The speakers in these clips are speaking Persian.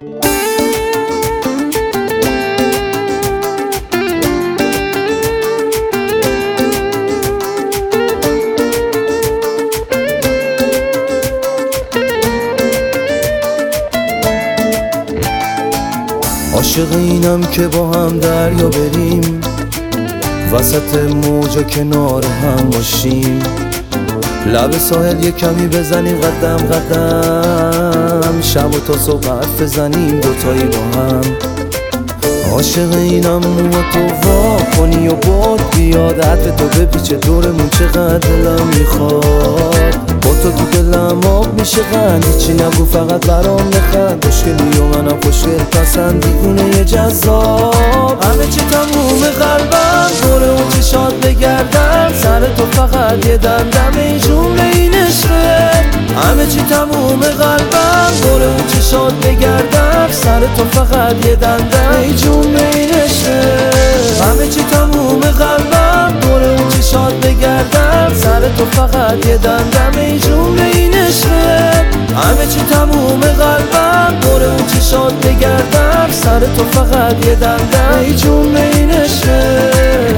عاشق اینم که با هم دریا بریم، وسط موجا کنار هم باشیم، لب ساحل یه کمی بزنیم قدم قدم، شب و تا صبح حرف بزنیم دوتایی با هم. عاشق اینم موها تو وا کنی و باد بیاد، عطر تو بپیچه دورمون چقدر دلم میخواد، با تو دلم آب میشه قند، هیچی نگو فقط برام نخند، خوشگلی و منم خوشگل پسند، دیوونه جذاب، همه چی تموم قلبم دور اون چشات بگردم، سر تو فقط یه دمدم ای جمله این عشقه، همه چی تموم قلبم دور اون چشات بگردم، سر تو فقط یه دمدم ای جمله این عشقه، همه چی تموم قلبم دور اون چشات بگردم، سر تو فقط یه دمدم ای جمله این عشقه، همه چی تموم قلبم دور اون چشات بگردم، سر تو فقط یه دمدم ای جمله این عشقه.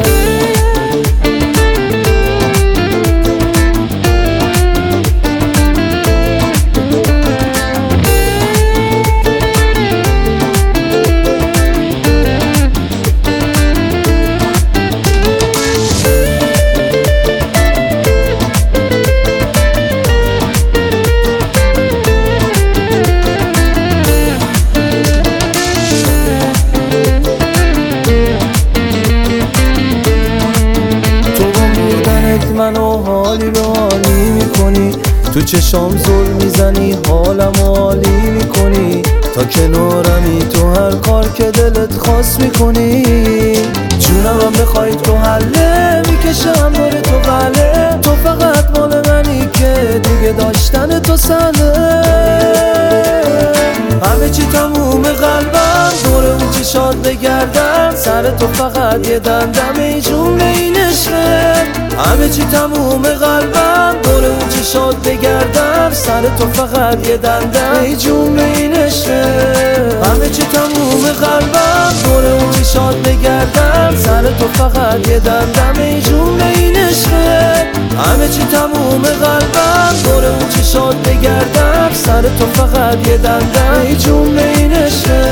منو حالی به حالی میکنی، تو چشام زل میزنی حالم حالی میکنی، تا کنارمی تو هر کار که دلت خواست میکنی، جونم هم بخوای تو حله میکشم دور تو غله، تو فقط مال منی که دیگه داشتن تو سهله، همه چی تموم قلبم دور اون چشات بگردم، سر تو فقط یه دمدم ای جمله این عشقه، همه چی تموم قلبم دور اون چشات بگردم، سر تو فقط یه دمدم ای جمله این عشقه، همه چی تموم قلبم دور اون چشات بگردم، سر تو فقط یه دمدم ای جمله این عشقه، همه چی تموم قلبم دور اون چشات بگردم، سر تو فقط یه دمدم ای جمله این عشقه.